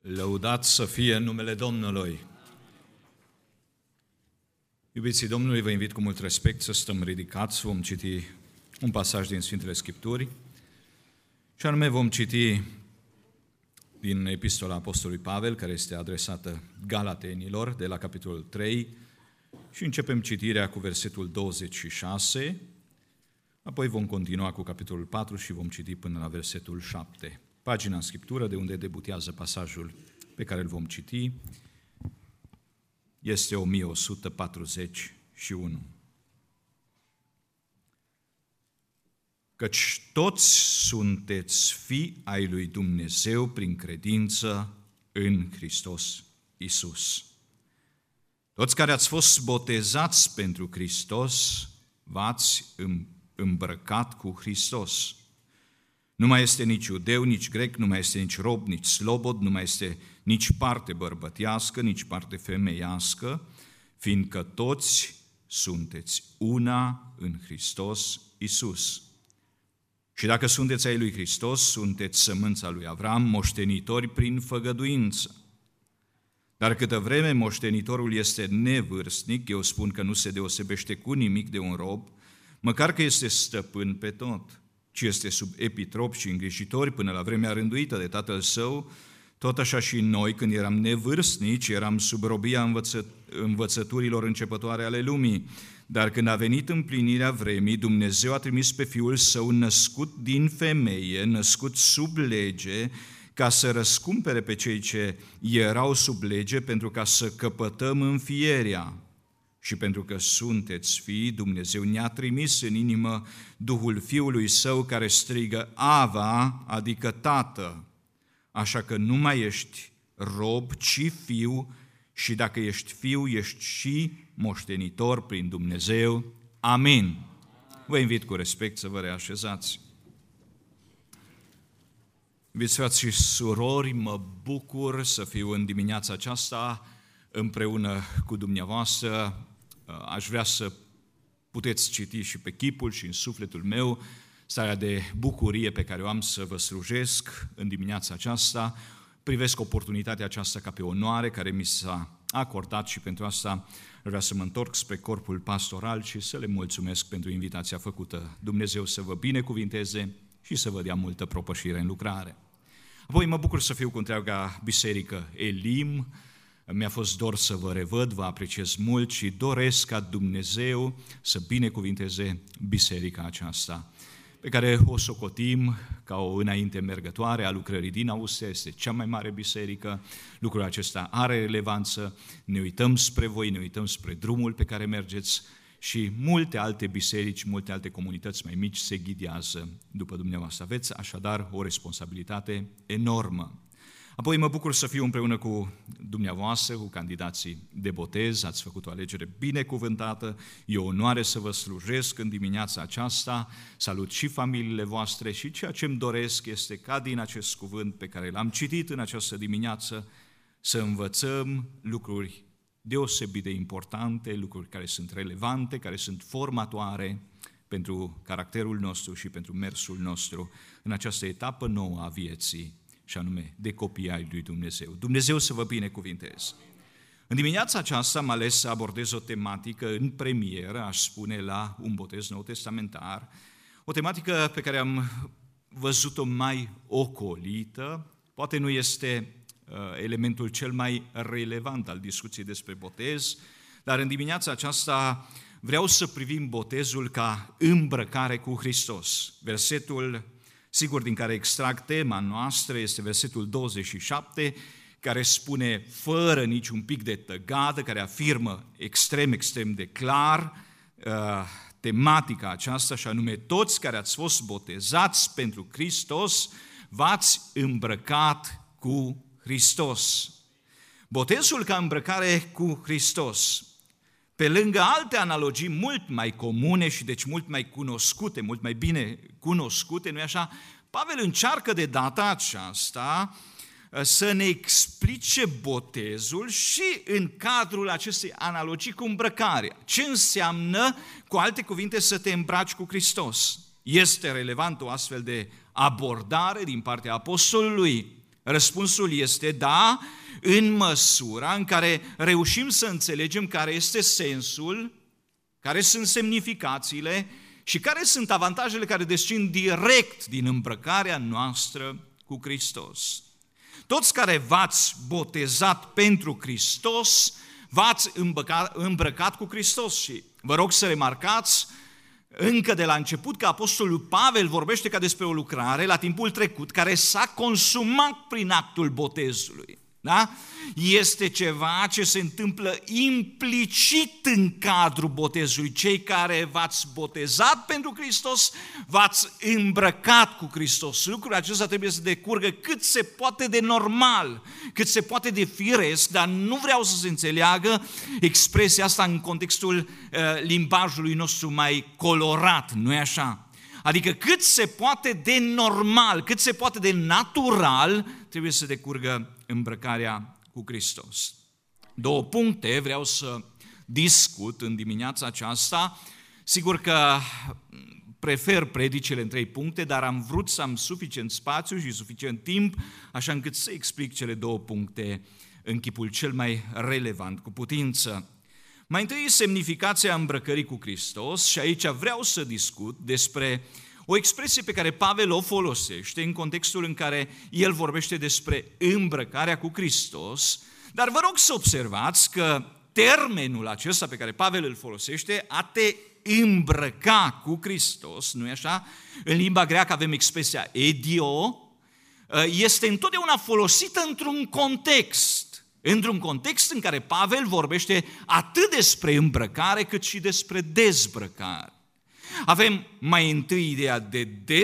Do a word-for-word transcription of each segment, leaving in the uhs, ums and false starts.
Lăudat să fie numele Domnului! Iubiții Domnului, vă invit cu mult respect să stăm ridicați, vom citi un pasaj din Sfintele Scripturi, și anume vom citi din Epistola Apostolului Pavel, care este adresată Galatenilor, de la capitolul trei, și începem citirea cu versetul douăzeci și șase, apoi vom continua cu capitolul patru și vom citi până la versetul șapte. Pagina în Scriptură de unde debutează pasajul pe care îl vom citi este o mie o sută patruzeci și unu. Căci toți sunteți fii ai lui Dumnezeu prin credință în Hristos Iisus. Toți care ați fost botezați pentru Hristos, v-ați îmbrăcat cu Hristos. Nu mai este nici iudeu, nici grec, nu mai este nici rob, nici slobod, nu mai este nici parte bărbătească, nici parte femeiască, fiindcă toți sunteți una în Hristos Iisus. Și dacă sunteți ai lui Hristos, sunteți sămânța lui Avram, moștenitori prin făgăduință. Dar câtă vreme moștenitorul este nevârstnic, eu spun că nu se deosebește cu nimic de un rob, măcar că este stăpân pe tot, ci este sub epitrop și îngrijitori până la vremea rânduită de tatăl său, tot așa și noi, când eram nevârstnici, eram sub robia învăță, învățăturilor începătoare ale lumii. Dar când a venit împlinirea vremii, Dumnezeu a trimis pe Fiul Său născut din femeie, născut sub lege, ca să răscumpere pe cei ce erau sub lege, pentru ca să căpătăm înfierea. Și pentru că sunteți fii, Dumnezeu ne-a trimis în inimă Duhul Fiului Său care strigă Ava, adică Tată. Așa că nu mai ești rob, ci fiu, și dacă ești fiu, ești și moștenitor prin Dumnezeu. Amin. Vă invit cu respect să vă reașezați. Iubiți frați și surori, mă bucur să fiu în dimineața aceasta împreună cu dumneavoastră. Aș vrea să puteți citi și pe chipul și în sufletul meu starea de bucurie pe care o am să vă slujesc în dimineața aceasta. Privesc oportunitatea aceasta ca pe onoare care mi s-a acordat și pentru asta vreau să mă întorc spre corpul pastoral și să le mulțumesc pentru invitația făcută. Dumnezeu să vă binecuvinteze și să vă dea multă propășire în lucrare. Apoi mă bucur să fiu cu întreaga biserică Elim. Mi-a fost dor să vă revăd, vă apreciez mult și doresc ca Dumnezeu să binecuvinteze biserica aceasta, pe care o socotim ca o înainte mergătoare a lucrării din Austria. Este cea mai mare biserică, lucrul acesta are relevanță, ne uităm spre voi, ne uităm spre drumul pe care mergeți și multe alte biserici, multe alte comunități mai mici se ghidează după dumneavoastră. Aveți așadar o responsabilitate enormă. Apoi mă bucur să fiu împreună cu dumneavoastră, cu candidații de botez, ați făcut o alegere binecuvântată, e o onoare să vă slujesc în dimineața aceasta, salut și familiile voastre și ceea ce îmi doresc este ca din acest cuvânt pe care l-am citit în această dimineață să învățăm lucruri deosebit de importante, lucruri care sunt relevante, care sunt formatoare pentru caracterul nostru și pentru mersul nostru în această etapă nouă a vieții, și anume de copii ai lui Dumnezeu. Dumnezeu să vă binecuvinteze. În dimineața aceasta am ales să abordez o tematică în premieră, aș spune, la un botez nou testamentar, o tematică pe care am văzut-o mai ocolită, poate nu este uh, elementul cel mai relevant al discuției despre botez, dar în dimineața aceasta vreau să privim botezul ca îmbrăcare cu Hristos. Versetul sigur, din care extrag tema noastră, este versetul douăzeci și șapte, care spune, fără niciun pic de tăgadă, care afirmă extrem, extrem de clar uh, tematica aceasta, și anume, toți care ați fost botezați pentru Hristos, v-ați îmbrăcat cu Hristos. Botezul ca îmbrăcare cu Hristos, pe lângă alte analogii mult mai comune și deci mult mai cunoscute, mult mai bine cunoscute, nu-i așa? Pavel încearcă de data aceasta să ne explice botezul și în cadrul acestei analogii cu îmbrăcarea. Ce înseamnă, cu alte cuvinte, să te îmbraci cu Hristos? Este relevant o astfel de abordare din partea apostolului? Răspunsul este da, în măsura în care reușim să înțelegem care este sensul, care sunt semnificațiile și care sunt avantajele care descind direct din îmbrăcarea noastră cu Hristos. Toți care v-ați botezat pentru Hristos, v-ați îmbrăcat, îmbrăcat cu Hristos și vă rog să remarcați încă de la început că Apostolul Pavel vorbește ca despre o lucrare la timpul trecut care s-a consumat prin actul botezului. Da? Este ceva ce se întâmplă implicit în cadrul botezului. Cei care v-ați botezat pentru Hristos, v-ați îmbrăcat cu Hristos. Lucrul acesta trebuie să decurgă cât se poate de normal, cât se poate de firesc, dar nu vreau să se înțeleagă expresia asta în contextul uh, limbajului nostru mai colorat, nu-i așa? Adică cât se poate de normal, cât se poate de natural, trebuie să decurgă îmbrăcarea cu Hristos. Două puncte vreau să discut în dimineața aceasta. Sigur că prefer predicile în trei puncte, dar am vrut să am suficient spațiu și suficient timp, așa încât să explic cele două puncte în chipul cel mai relevant cu putință. Mai întâi, semnificația îmbrăcării cu Hristos și aici vreau să discut despre o expresie pe care Pavel o folosește în contextul în care el vorbește despre îmbrăcarea cu Hristos, dar vă rog să observați că termenul acesta pe care Pavel îl folosește, a te îmbrăca cu Hristos, nu-i așa? În limba greacă avem expresia edio, este întotdeauna folosită într-un context, într-un context în care Pavel vorbește atât despre îmbrăcare cât și despre dezbrăcare. Avem mai întâi ideea de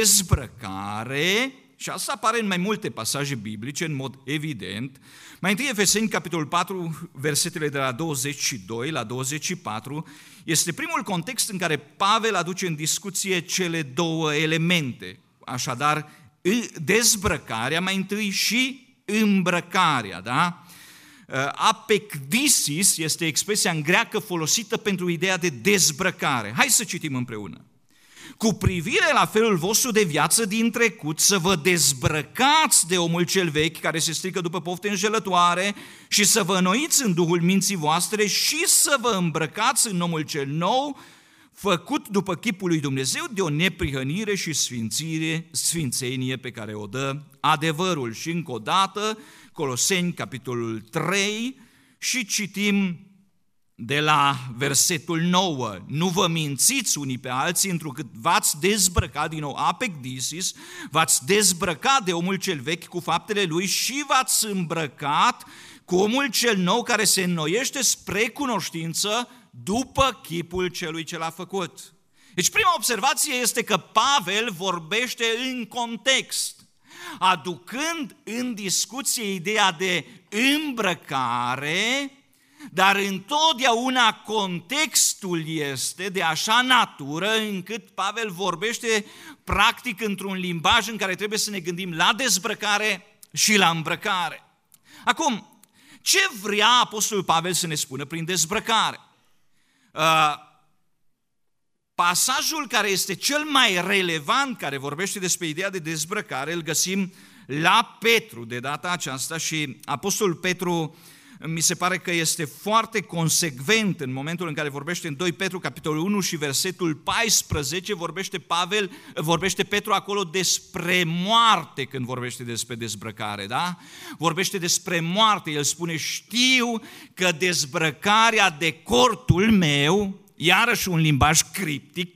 dezbrăcare și asta apare în mai multe pasaje biblice, în mod evident. Mai întâi Efeseni, capitolul patru, versetele de la douăzeci și doi la douăzeci și patru, este primul context în care Pavel aduce în discuție cele două elemente. Așadar, dezbrăcarea mai întâi și îmbrăcarea, da? Apekdisis este expresia în greacă folosită pentru ideea de dezbrăcare. Hai să citim împreună. Cu privire la felul vostru de viață din trecut, să vă dezbrăcați de omul cel vechi care se strică după pofte înșelătoare și să vă înnoiți în duhul minții voastre și să vă îmbrăcați în omul cel nou, făcut după chipul lui Dumnezeu de o neprihănire și sfințire, sfințenie pe care o dă adevărul. Și încă o dată, Coloseni, capitolul trei, și citim de la versetul nouă. Nu vă mințiți unii pe alții, întrucât v-ați dezbrăcat, din nou apekdisis, v-ați dezbrăcat de omul cel vechi cu faptele lui și v-ați îmbrăcat cu omul cel nou care se înnoiește spre cunoștință după chipul celui ce l-a făcut. Deci prima observație este că Pavel vorbește în context, aducând în discuție ideea de îmbrăcare, dar întotdeauna contextul este de așa natură încât Pavel vorbește practic într-un limbaj în care trebuie să ne gândim la dezbrăcare și la îmbrăcare. Acum, ce vrea Apostolul Pavel să ne spună prin dezbrăcare? Uh, pasajul care este cel mai relevant, care vorbește despre ideea de dezbrăcare, îl găsim la Petru de data aceasta și Apostolul Petru mi se pare că este foarte consecvent în momentul în care vorbește în doi Petru, capitolul unu și versetul paisprezece, vorbește Pavel, vorbește Petru acolo despre moarte când vorbește despre dezbrăcare, da? Vorbește despre moarte, el spune, știu că dezbrăcarea de cortul meu, iarăși un limbaj criptic,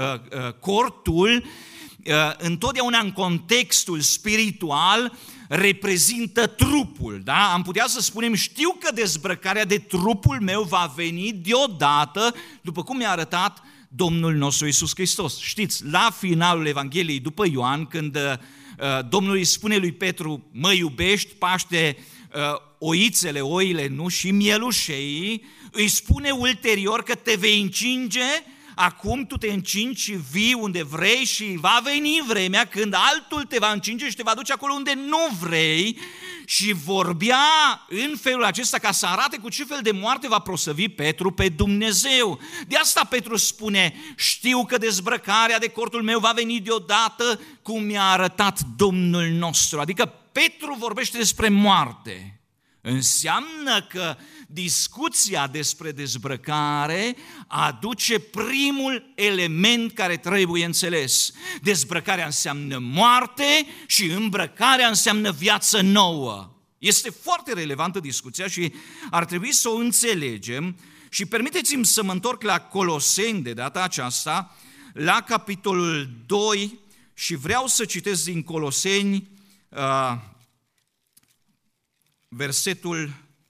cortul, întotdeauna în contextul spiritual, reprezintă trupul, da? Am putea să spunem, știu că dezbrăcarea de trupul meu va veni deodată, după cum mi-a arătat Domnul nostru Iisus Hristos. Știți, la finalul Evangheliei după Ioan, când uh, Domnul îi spune lui Petru, mă iubești, paște uh, oițele, oile, nu, și mielușeii, îi spune ulterior că te vei încinge. Acum tu te încingi și vii unde vrei și va veni vremea când altul te va încinge și te va duce acolo unde nu vrei, și vorbea în felul acesta ca să arate cu ce fel de moarte va prosăvi Petru pe Dumnezeu. De asta Petru spune, știu că dezbrăcarea de cortul meu va veni deodată cum mi-a arătat Domnul nostru. Adică Petru vorbește despre moarte, înseamnă că discuția despre dezbrăcare aduce primul element care trebuie înțeles. Dezbrăcarea înseamnă moarte și îmbrăcarea înseamnă viață nouă. Este foarte relevantă discuția și ar trebui să o înțelegem și permiteți-mi să mă întorc la Coloseni de data aceasta, la capitolul doi și vreau să citesc din Coloseni uh, versetul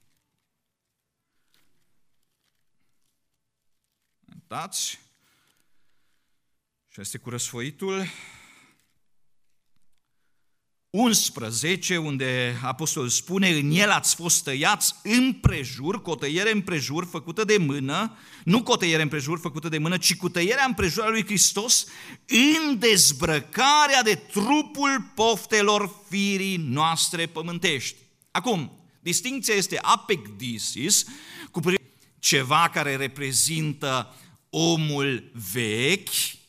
Dați. Și este cu răsfoitul unsprezece, unde apostolul spune: în el ați fost tăiați împrejur, cu o tăiere împrejur făcută de mână, nu cu o tăiere împrejur făcută de mână, ci cu tăierea împrejur a lui Hristos, în dezbrăcarea de trupul poftelor firii noastre pământești. Acum, distincția este apecdisis, cu ceva care reprezintă omul vechi,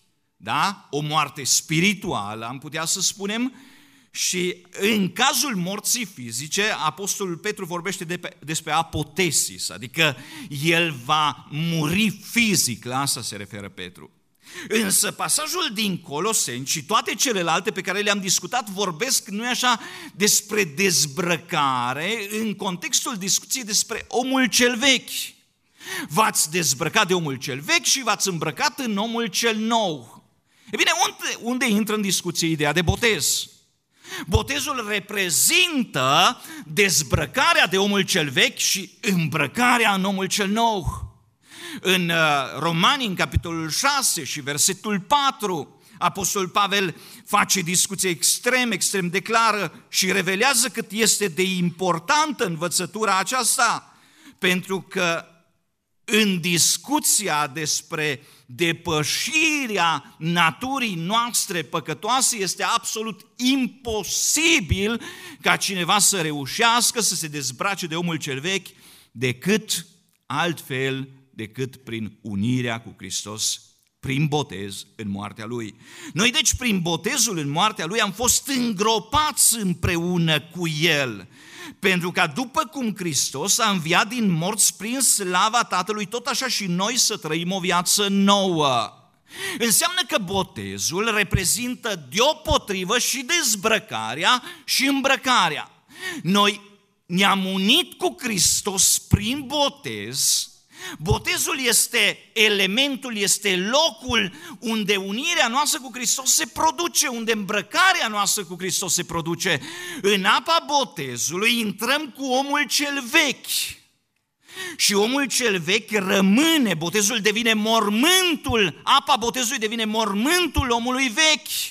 da? O moarte spirituală, am putea să spunem, și în cazul morții fizice, apostolul Petru vorbește de pe, despre apotesis, adică el va muri fizic, la asta se referă Petru. Însă pasajul din Coloseni și toate celelalte pe care le-am discutat vorbesc, nu-i așa, despre dezbrăcare în contextul discuției despre omul cel vechi. V-ați dezbrăcat de omul cel vechi și v-ați îmbrăcat în omul cel nou. E bine, unde, unde intră în discuție ideea de botez? Botezul reprezintă dezbrăcarea de omul cel vechi și îmbrăcarea în omul cel nou. În Romani, în capitolul șase și versetul patru, apostolul Pavel face discuție extrem, extrem de clară și revelează cât este de importantă învățătura aceasta, pentru că în discuția despre depășirea naturii noastre păcătoase este absolut imposibil ca cineva să reușească să se dezbrace de omul cel vechi decât altfel decât prin unirea cu Hristos, prin botez în moartea Lui. Noi deci prin botezul în moartea Lui am fost îngropați împreună cu El, pentru că după cum Hristos a înviat din morți prin slava Tatălui, tot așa și noi să trăim o viață nouă. Înseamnă că botezul reprezintă deopotrivă și dezbrăcarea și îmbrăcarea. Noi ne-am unit cu Hristos prin botez. Botezul este elementul, este locul unde unirea noastră cu Hristos se produce, unde îmbrăcarea noastră cu Hristos se produce. În apa botezului intrăm cu omul cel vechi și omul cel vechi rămâne, botezul devine mormântul, apa botezului devine mormântul omului vechi.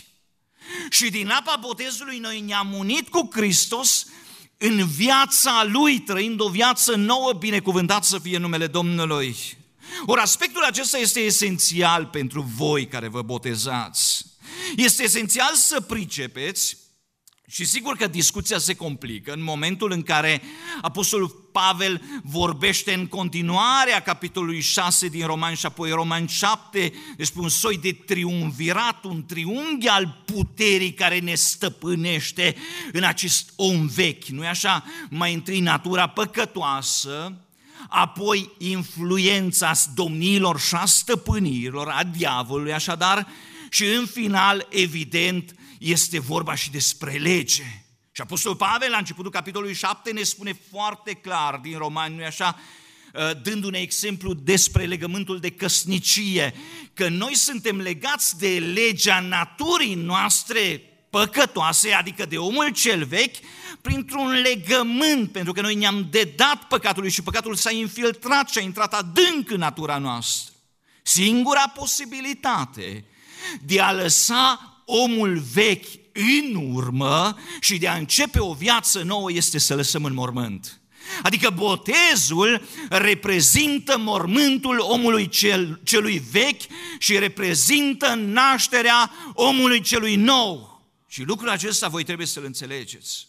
Și din apa botezului noi ne-am unit cu Hristos în viața Lui, trăind o viață nouă, binecuvântat să fie numele Domnului. Ori aspectul acesta este esențial pentru voi care vă botezați. Este esențial să pricepeți și sigur că discuția se complică în momentul în care apostolul Pavel vorbește în continuare a capitolului șase din Romani și apoi Romani șapte despre un soi de triumvirat, un triunghi al puterii care ne stăpânește în acest om vechi. Nu-i așa? Mai întâi natura păcătoasă, apoi influența domniilor și a stăpânirilor, a diavolului, așadar, și în final, evident, este vorba și despre lege. Și apostolul Pavel, la începutul capitolului șapte, ne spune foarte clar din Romani, nu-i așa, dându-ne exemplu despre legământul de căsnicie, că noi suntem legați de legea naturii noastre păcătoase, adică de omul cel vechi, printr-un legământ, pentru că noi ne-am dedat păcatului și păcatul s-a infiltrat și a intrat adânc în natura noastră. Singura posibilitate de a lăsa omul vechi în urmă și de a începe o viață nouă este să lăsăm în mormânt. Adică botezul reprezintă mormântul omului cel, celui vechi și reprezintă nașterea omului celui nou. Și lucrul acesta voi trebuie să-l înțelegeți.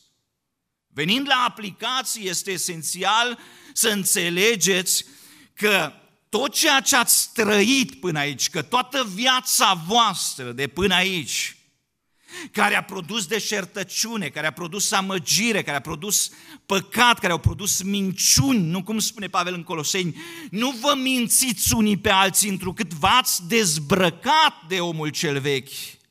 Venind la aplicații, este esențial să înțelegeți că tot ceea ce ați trăit până aici, că toată viața voastră de până aici care a produs deșertăciune, care a produs amăgire, care a produs păcat, care au produs minciuni, nu cum spune Pavel în Coloseni, nu vă mințiți unii pe alții întrucât v-ați dezbrăcat de omul cel vechi.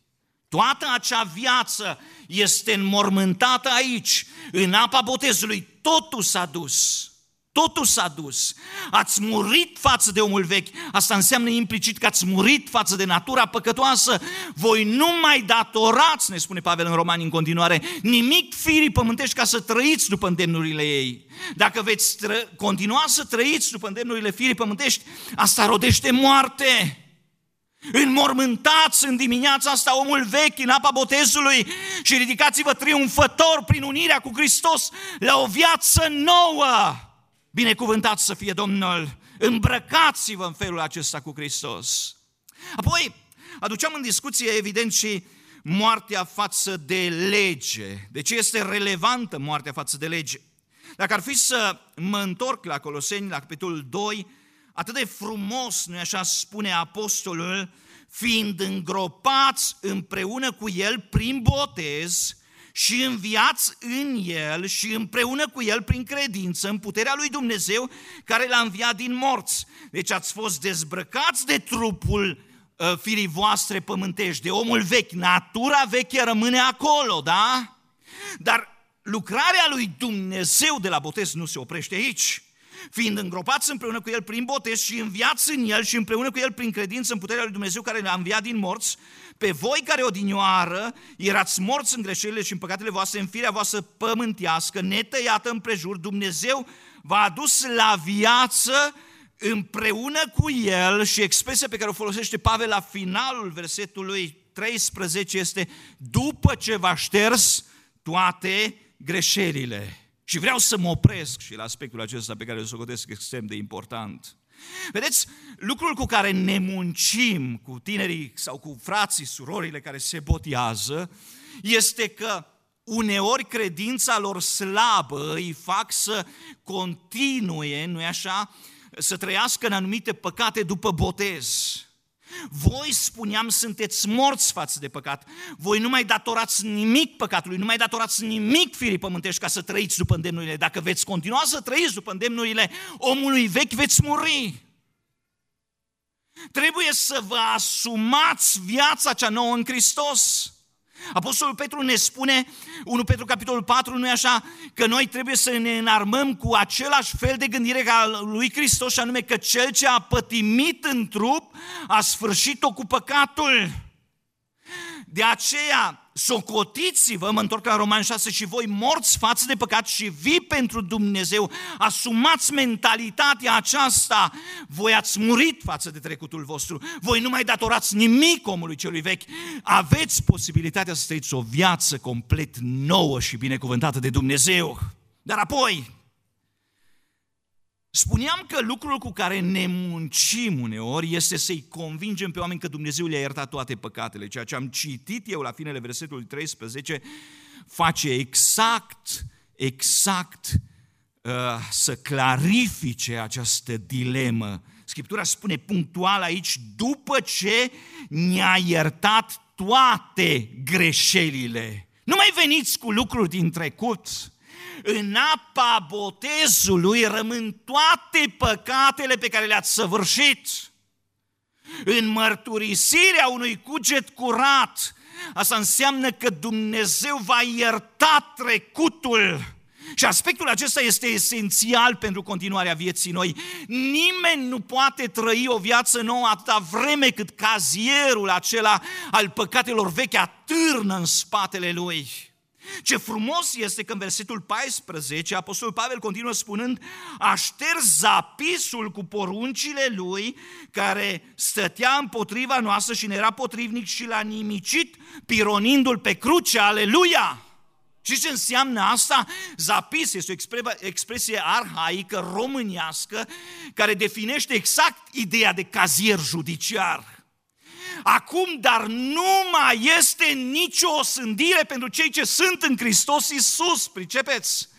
Toată acea viață este înmormântată aici, în apa botezului, totul s-a dus. Totul s-a dus. Ați murit față de omul vechi. Asta înseamnă implicit că ați murit față de natura păcătoasă. Voi nu mai datorați, ne spune Pavel în Romani în continuare, nimic firii pământești ca să trăiți după îndemnurile ei. Dacă veți tră- continua să trăiți după îndemnurile firii pământești, asta rodește moarte. Înmormântați în dimineața asta omul vechi în apa botezului și ridicați-vă triumfător prin unirea cu Hristos la o viață nouă. Binecuvântat să fie Domnul, îmbrăcați-vă în felul acesta cu Hristos. Apoi, aduceam în discuție, evident, și moartea față de lege. De ce este relevantă moartea față de lege? Dacă ar fi să mă întorc la Coloseni, la capitolul doi, atât de frumos, nu-i așa, spune apostolul, fiind îngropați împreună cu el prin botez, și înviați în El și împreună cu El prin credință în puterea lui Dumnezeu care l-a înviat din morți. Deci ați fost dezbrăcați de trupul uh, firii voastre pământești, de omul vechi. Natura veche rămâne acolo, da? Dar lucrarea lui Dumnezeu de la botez nu se oprește aici. Fiind îngropați împreună cu El prin botez și înviați în El și împreună cu El prin credință în puterea lui Dumnezeu care l-a înviat din morți, pe voi care odinioară erați morți în greșelile și în păcatele voastre, în firea voastră pământească, netăiată împrejur, Dumnezeu v-a adus la viață împreună cu El, și expresia pe care o folosește Pavel la finalul versetului treisprezece este după ce v-a șters toate greșelile. Și vreau să mă opresc și la aspectul acesta pe care îl socotesc extrem de important. Vedeți, lucrul cu care ne muncim cu tinerii sau cu frații, surorile care se botează, este că uneori credința lor slabă îi fac să continue, nu-i așa, să trăiască în anumite păcate după botez. Voi, spuneam, sunteți morți față de păcat. Voi nu mai datorați nimic păcatului, nu mai datorați nimic firii pământești ca să trăiți după îndemnurile. Dacă veți continua să trăiți după îndemnurile omului vechi, veți muri. Trebuie să vă asumați viața cea nouă în Hristos. Apostolul Petru ne spune, unu Petru capitolul patru, nu-i așa, că noi trebuie să ne înarmăm cu același fel de gândire ca lui Hristos, și anume că cel ce a pătimit în trup a sfârșit-o cu păcatul. De aceea, socotiți-vă, mă întorc la Romani șase, și voi morți față de păcat și vii pentru Dumnezeu. Asumați mentalitatea aceasta. Voi ați murit față de trecutul vostru. Voi nu mai datorați nimic omului celui vechi. Aveți posibilitatea să trăiți o viață complet nouă și binecuvântată de Dumnezeu. Dar apoi, spuneam că lucrul cu care ne muncim uneori este să-i convingem pe oameni că Dumnezeu le-a iertat toate păcatele. Ceea ce am citit eu la finele versetului treisprezece face exact, exact uh, să clarifice această dilemă. Scriptura spune punctual aici, după ce ne-a iertat toate greșelile. Nu mai veniți cu lucruri din trecut. În apa botezului rămân toate păcatele pe care le-ați săvârșit. În mărturisirea unui cuget curat, asta înseamnă că Dumnezeu va ierta trecutul. Și aspectul acesta este esențial pentru continuarea vieții noi. Nimeni nu poate trăi o viață nouă atâta vreme cât cazierul acela al păcatelor vechi atârnă în spatele lui. Ce frumos este că în versetul paisprezece Apostolul Pavel continuă spunând: a șters zapisul cu poruncile lui care stătea împotriva noastră și ne era potrivnic și l-a nimicit pironindu-l pe cruce, aleluia! Și ce înseamnă asta? Zapis este o expresie arhaică, românească, care definește exact ideea de cazier judiciar. Acum, dar nu mai este nicio osândire pentru cei ce sunt în Hristos Iisus, pricepeți?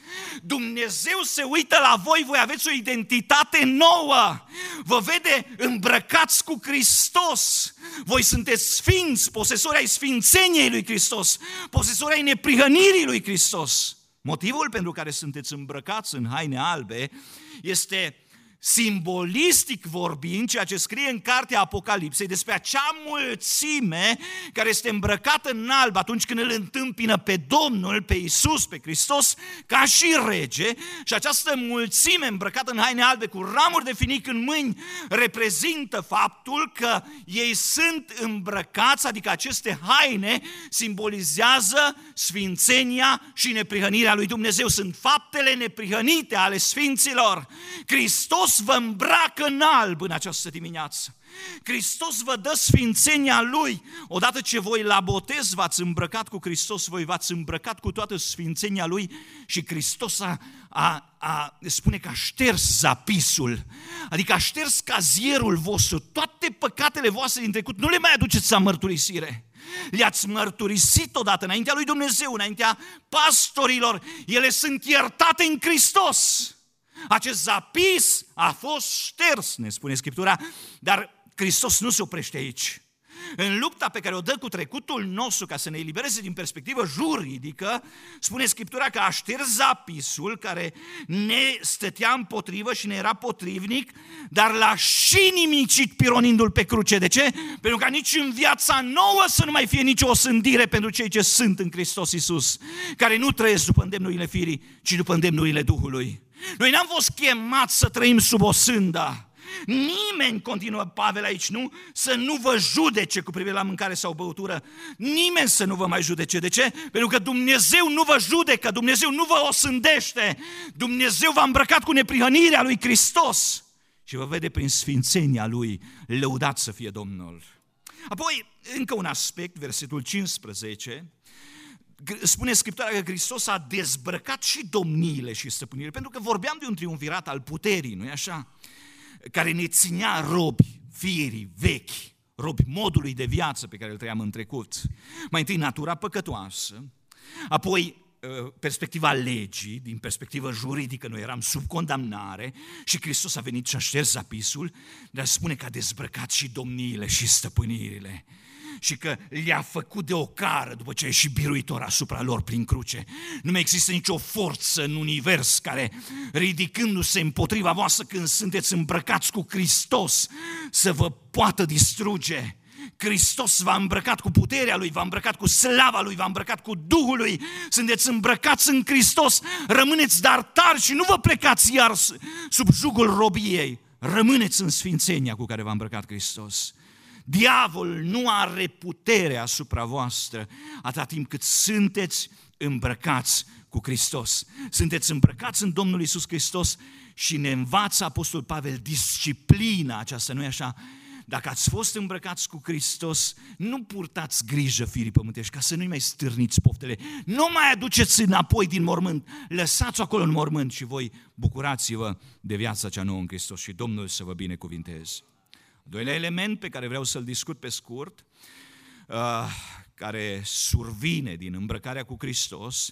Dumnezeu se uită la voi, voi aveți o identitate nouă. Vă vede îmbrăcați cu Hristos. Voi sunteți sfinți, posesori ai sfințeniei lui Hristos, posesori ai neprihănirii lui Hristos. Motivul pentru care sunteți îmbrăcați în haine albe este simbolistic vorbind, ceea ce scrie în cartea Apocalipsei despre acea mulțime care este îmbrăcată în alb atunci când îl întâmpină pe Domnul, pe Iisus, pe Hristos, ca și rege, și această mulțime îmbrăcată în haine albe cu ramuri de finic în mâini reprezintă faptul că ei sunt îmbrăcați, adică aceste haine simbolizează sfințenia și neprihănirea lui Dumnezeu. Sunt faptele neprihănite ale sfinților. Hristos vă îmbracă în alb în această dimineață. Hristos vă dă sfințenia Lui. Odată ce voi la botez v-ați îmbrăcat cu Hristos, voi v-ați îmbrăcat cu toată sfințenia Lui și Hristos a, a, a, spune că a șters zapisul, adică a șters cazierul vostru, toate păcatele voastre din trecut, nu le mai aduceți la mărturisire. Le-ați mărturisit odată înaintea lui Dumnezeu, înaintea pastorilor, ele sunt iertate în Hristos. Acest zapis a fost șters, ne spune Scriptura, dar Hristos nu se oprește aici. În lupta pe care o dă cu trecutul nostru ca să ne elibereze din perspectivă juridică, spune Scriptura că a șters zapisul care ne stătea împotrivă și ne era potrivnic, dar l-a și nimicit pironindu-l pe cruce. De ce? Pentru ca nici în viața nouă să nu mai fie nicio osândire pentru cei ce sunt în Hristos Iisus, care nu trăiesc după îndemnurile firii, ci după îndemnurile Duhului. Noi n-am fost chemați să trăim sub o sândă. Nimeni, continuă Pavel aici, nu? Să nu vă judece cu privire la mâncare sau băutură. Nimeni să nu vă mai judece. De ce? Pentru că Dumnezeu nu vă judecă, Dumnezeu nu vă osândește. Dumnezeu v-a îmbrăcat cu neprihănirea lui Hristos și vă vede prin sfințenia Lui. Lăudat să fie Domnul. Apoi, încă un aspect, versetul cincisprezece, spune Scriptura că Hristos a dezbrăcat și domniile și stăpânirile, pentru că vorbeam de un triumvirat al puterii, nu-i așa? Care ne ținea robi, firii vechi, robi modului de viață pe care îl trăiam în trecut. Mai întâi natura păcătoasă, apoi perspectiva legii, din perspectivă juridică noi eram sub condamnare și Hristos a venit și a șters zapisul, dar spune că a dezbrăcat și domniile și stăpânirile. Și că le-a făcut de ocară după ce a ieșit biruitor asupra lor prin cruce. Nu mai există nicio forță în univers care, ridicându-se împotriva voastră când sunteți îmbrăcați cu Hristos, să vă poată distruge. Hristos v-a îmbrăcat cu puterea Lui, v-a îmbrăcat cu slava Lui, v-a îmbrăcat cu Duhul Lui. Sunteți îmbrăcați în Hristos, rămâneți dar tari și nu vă plecați iar sub jugul robiei. Rămâneți în sfințenia cu care v-a îmbrăcat Hristos. Diavolul nu are putere asupra voastră atâta timp cât sunteți îmbrăcați cu Hristos. Sunteți îmbrăcați în Domnul Iisus Hristos și ne învață Apostol Pavel disciplina aceasta, nu-i așa? Dacă ați fost îmbrăcați cu Hristos, nu purtați grijă firii pământești ca să nu-i mai stârniți poftele. Nu mai aduceți înapoi din mormânt, lăsați-o acolo în mormânt și voi bucurați-vă de viața cea nouă în Hristos și Domnul să vă binecuvinteze. Doilea element pe care vreau să-l discut pe scurt, uh, care survine din îmbrăcarea cu Hristos,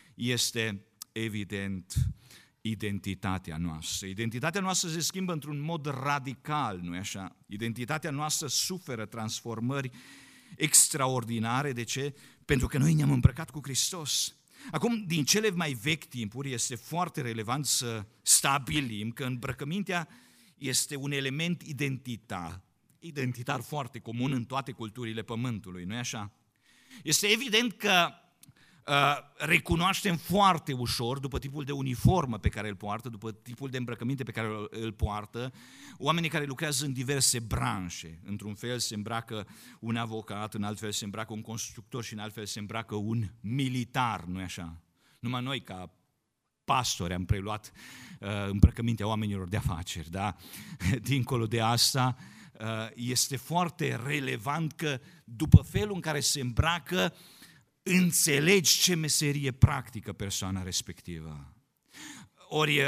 este evident identitatea noastră. Identitatea noastră se schimbă într-un mod radical, nu-i așa? Identitatea noastră suferă transformări extraordinare. De ce? Pentru că noi ne-am îmbrăcat cu Hristos. Acum, din cele mai vechi timpuri, este foarte relevant să stabilim că îmbrăcămintea este un element identitar, identitar foarte comun în toate culturile pământului, nu-i așa? Este evident că uh, recunoaștem foarte ușor, după tipul de uniformă pe care îl poartă, după tipul de îmbrăcăminte pe care îl poartă, oamenii care lucrează în diverse branșe. Într-un fel se îmbracă un avocat, în alt fel se îmbracă un constructor și în alt fel se îmbracă un militar, nu-i așa? Numai noi, ca pastori, am preluat uh, îmbrăcămintea oamenilor de afaceri, da? Dincolo de asta, uh, este foarte relevant că după felul în care se îmbracă, înțelegi ce meserie practică persoana respectivă. Ori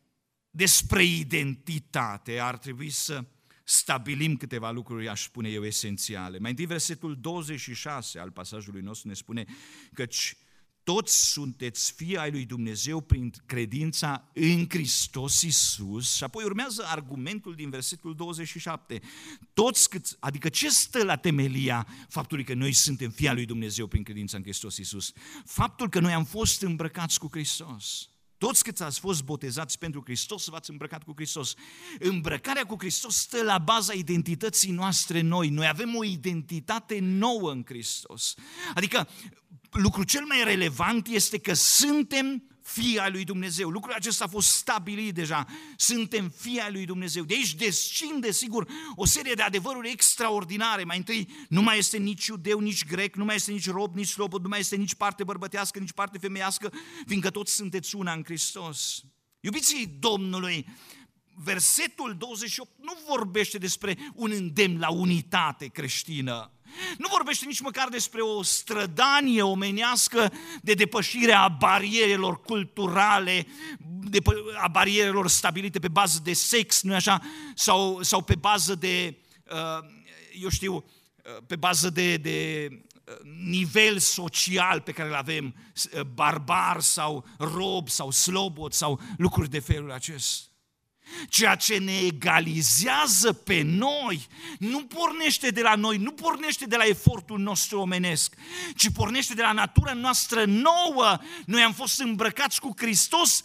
despre identitate ar trebui să stabilim câteva lucruri, aș spune eu, esențiale. Mai întâi versetul douăzeci și șase al pasajului nostru ne spune căci toți sunteți fii ai lui Dumnezeu prin credința în Hristos Iisus. Și apoi urmează argumentul din versetul douăzeci și șapte. Toți câți, adică ce stă la temelia faptului că noi suntem fii ai lui Dumnezeu prin credința în Hristos Iisus? Faptul că noi am fost îmbrăcați cu Hristos. Toți câți ați fost botezați pentru Hristos, v-ați îmbrăcat cu Hristos. Îmbrăcarea cu Hristos stă la baza identității noastre noi. Noi avem o identitate nouă în Hristos. Adică lucrul cel mai relevant este că suntem fii ai lui Dumnezeu. Lucrul acesta a fost stabilit deja. Suntem fii ai lui Dumnezeu. De aici descinde, sigur, o serie de adevăruri extraordinare. Mai întâi, nu mai este nici iudeu, nici grec, nu mai este nici rob, nici slobod, nu mai este nici parte bărbătească, nici parte femeiască, fiindcă toți sunteți una în Hristos. Iubiții Domnului, versetul douăzeci și opt nu vorbește despre un îndemn la unitate creștină. Nu vorbește nici măcar despre o strădanie omenească de depășire a barierelor culturale, de, a barierelor stabilite pe bază de sex, nu așa, sau, sau pe bază de, eu știu, pe bază de, de nivel social pe care îl avem, barbar sau rob sau slobod sau lucruri de felul acesta. Ceea ce ne egalizează pe noi nu pornește de la noi, nu pornește de la efortul nostru omenesc, ci pornește de la natura noastră nouă. Noi am fost îmbrăcați cu Hristos,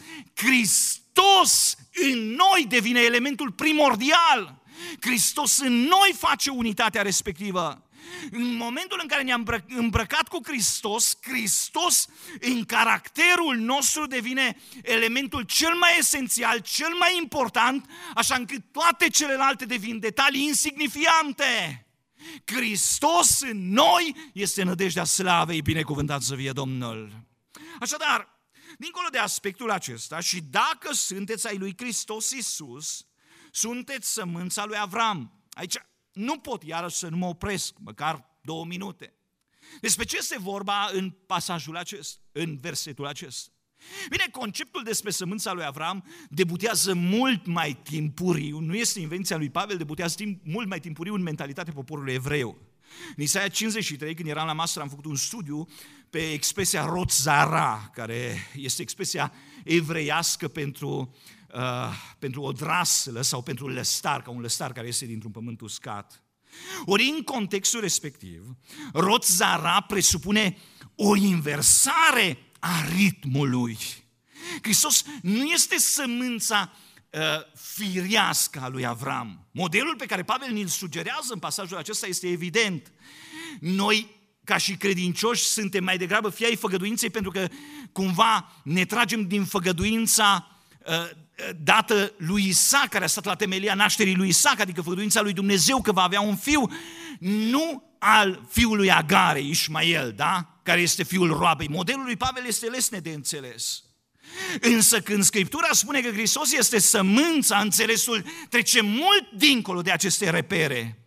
Hristos în noi devine elementul primordial. Hristos în noi face unitatea respectivă. În momentul în care ne-am îmbrăcat cu Hristos, Hristos în caracterul nostru devine elementul cel mai esențial, cel mai important, așa încât toate celelalte devin detalii insignifiante. Hristos în noi este nădejdea slavei, binecuvântat să fie Domnul. Așadar, dincolo de aspectul acesta, și dacă sunteți ai lui Hristos Iisus, sunteți sămânța lui Avram. Aici nu pot iarăși să nu mă opresc, măcar două minute. Despre ce este vorba în pasajul acesta, în versetul acesta? Bine, conceptul despre sămânța lui Avram debutează mult mai timpuriu, nu este invenția lui Pavel, debutează mult mai timpuriu în mentalitatea poporului evreu. În Isaia cincizeci și trei, când eram la masă, am făcut un studiu pe expresia rot zara, care este expresia evreiască pentru, uh, pentru o draslă sau pentru lăstar, ca un lăstar care este dintr-un pământ uscat. Ori în contextul respectiv, rot zara presupune o inversare a ritmului. Hristos nu este sămânța uh, firească a lui Avram. Modelul pe care Pavel ne-l sugerează în pasajul acesta este evident. Noi, ca și credincioși, suntem mai degrabă fii ai făgăduinței, pentru că cumva ne tragem din făgăduința uh, dată lui Isaac, care a stat la temelia nașterii lui Isaac, adică făgăduința lui Dumnezeu că va avea un fiu, nu al fiului Agarei, Ismael, da? Care este fiul roabei. Modelul lui Pavel este lesne de înțeles. Însă când Scriptura spune că Hristos este sămânța, înțelesul trece mult dincolo de aceste repere.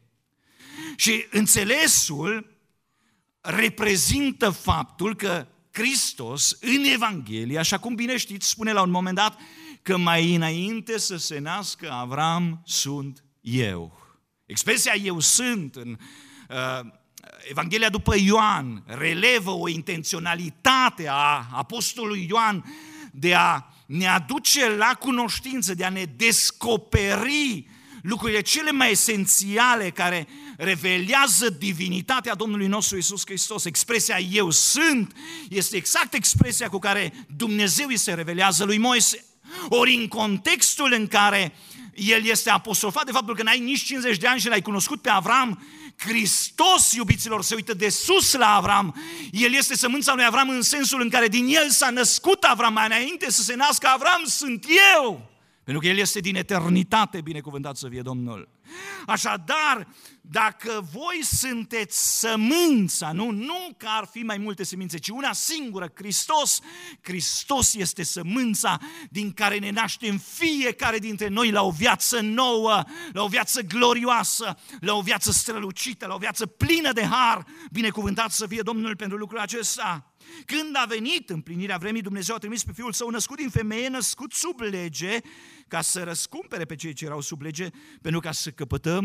Și înțelesul reprezintă faptul că Hristos în Evanghelie, așa cum bine știți, spune la un moment dat că mai înainte să se nască Avram, sunt eu. Expresia eu sunt în uh, Evanghelia după Ioan relevă o intenționalitate a apostolului Ioan de a ne aduce la cunoștință, de a ne descoperi lucrurile cele mai esențiale care revelează divinitatea Domnului nostru Iisus Hristos. Expresia eu sunt este exact expresia cu care Dumnezeu îi se revelează lui Moise. Ori în contextul în care el este apostrofat de faptul că n-ai nici cincizeci de ani și l-ai cunoscut pe Avram, Hristos, iubiților, se uită de sus la Avram. El este sămânța lui Avram în sensul în care din el s-a născut Avram. Mai înainte să se nască Avram, sunt eu. Pentru că el este din eternitate, binecuvântat să fie Domnul. Așadar, dacă voi sunteți sămânța, nu, nu că ar fi mai multe semințe, ci una singură, Hristos, Hristos este sămânța din care ne naștem fiecare dintre noi la o viață nouă, la o viață glorioasă, la o viață strălucită, la o viață plină de har. Binecuvântat să fie Domnul pentru lucrul acesta. Când a venit împlinirea vremii, Dumnezeu a trimis pe Fiul Său născut din femeie, născut sub lege, ca să răscumpere pe cei ce erau sub lege, pentru ca să căpătăm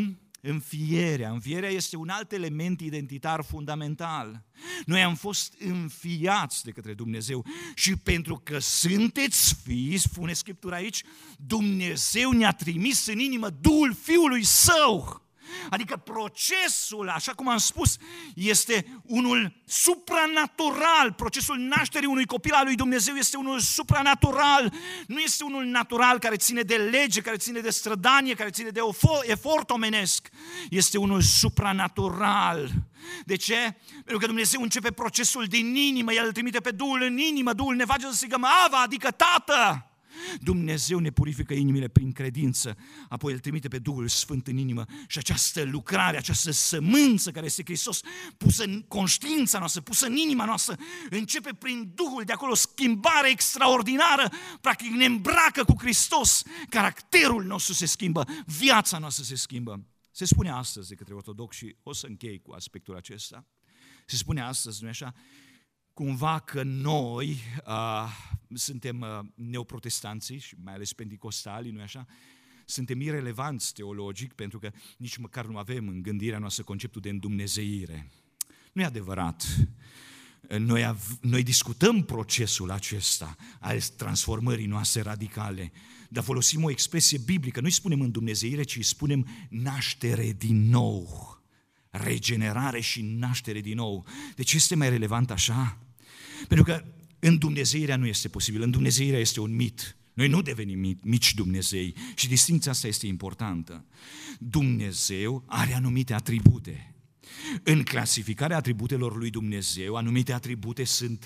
înfierea. Înfierea este un alt element identitar fundamental. Noi am fost înfiați de către Dumnezeu și pentru că sunteți fii, spune Scriptura aici, Dumnezeu ne-a trimis în inimă Duhul Fiului Său. Adică procesul, așa cum am spus, este unul supranatural. Procesul nașterii unui copil al lui Dumnezeu este unul supranatural. Nu este unul natural care ține de lege, care ține de strădanie, care ține de efort omenesc. Este unul supranatural. De ce? Pentru că Dumnezeu începe procesul din inimă, El îl trimite pe Duhul în inimă, Duhul ne face să strigăm Ava, adică Tată. Dumnezeu ne purifică inimile prin credință, apoi îl trimite pe Duhul Sfânt în inimă și această lucrare, această sămânță care este Hristos, pusă în conștiința noastră, pusă în inima noastră, începe prin Duhul, de acolo o schimbare extraordinară, practic ne îmbracă cu Hristos, caracterul nostru se schimbă, viața noastră se schimbă. Se spune astăzi de către ortodoxi, și o să închei cu aspectul acesta, se spune astăzi, nu-i așa, cumva că noi uh, suntem uh, neoprotestanții și mai ales penticostalii, nu-i așa? Suntem irelevanți teologic pentru că nici măcar nu avem în gândirea noastră conceptul de îndumnezeire. Nu e adevărat. Noi, av- noi discutăm procesul acesta al transformării noastre radicale, dar folosim o expresie biblică. Nu-i spunem îndumnezeire, ci îi spunem naștere din nou. Regenerare și naștere din nou. De ce este mai relevant așa? Pentru că îndumnezeirea nu este posibilă. Îndumnezeirea este un mit. Noi nu devenim mici Dumnezei și distincția asta este importantă. Dumnezeu are anumite atribute. În clasificarea atributelor lui Dumnezeu, anumite atribute sunt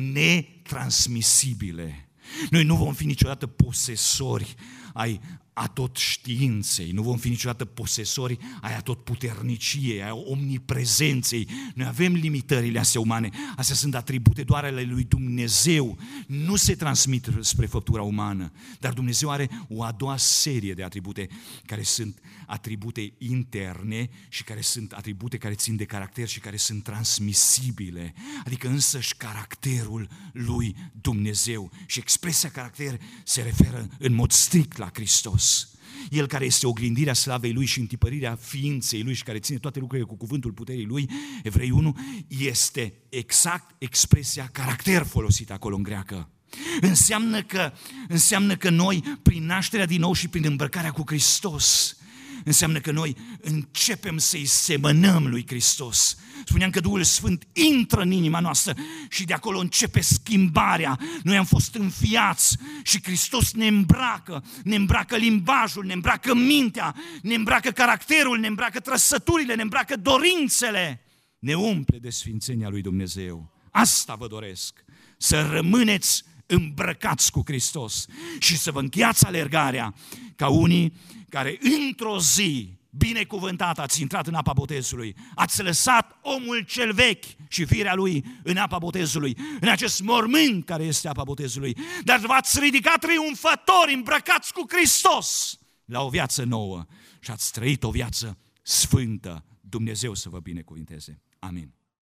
netransmisibile. Noi nu vom fi niciodată posesori ai atot științei, nu vom fi niciodată posesori ai atot puterniciei, ai omniprezenței. Noi avem limitările astea umane, astea sunt atribute doar ale lui Dumnezeu, nu se transmit spre făptura umană, dar Dumnezeu are o a doua serie de atribute care sunt atribute interne și care sunt atribute care țin de caracter și care sunt transmisibile, adică însăși caracterul lui Dumnezeu. Și expresia caracter se referă în mod strict la Hristos. El care este oglindirea slavei Lui și întipărirea ființei Lui și care ține toate lucrurile cu cuvântul puterii Lui, Evrei unu, este exact expresia caracter folosită acolo în greacă. Înseamnă că, înseamnă că noi, prin nașterea din nou și prin îmbrăcarea cu Hristos, înseamnă că noi începem să-i semănăm lui Hristos. Spuneam că Duhul Sfânt intră în inima noastră și de acolo începe schimbarea. Noi am fost înfiați și Hristos ne îmbracă, ne îmbracă limbajul, ne îmbracă mintea, ne îmbracă caracterul, ne îmbracă trăsăturile, ne îmbracă dorințele. Ne umple de sfințenia lui Dumnezeu. Asta vă doresc, să rămâneți îmbrăcați cu Hristos și să vă încheiați alergarea ca unii care într-o zi binecuvântat ați intrat în apa botezului, ați lăsat omul cel vechi și firea lui în apa botezului, în acest mormânt care este apa botezului, dar v-ați ridicat triumfători, îmbrăcați cu Hristos la o viață nouă și ați trăit o viață sfântă. Dumnezeu să vă binecuvinteze. Amin.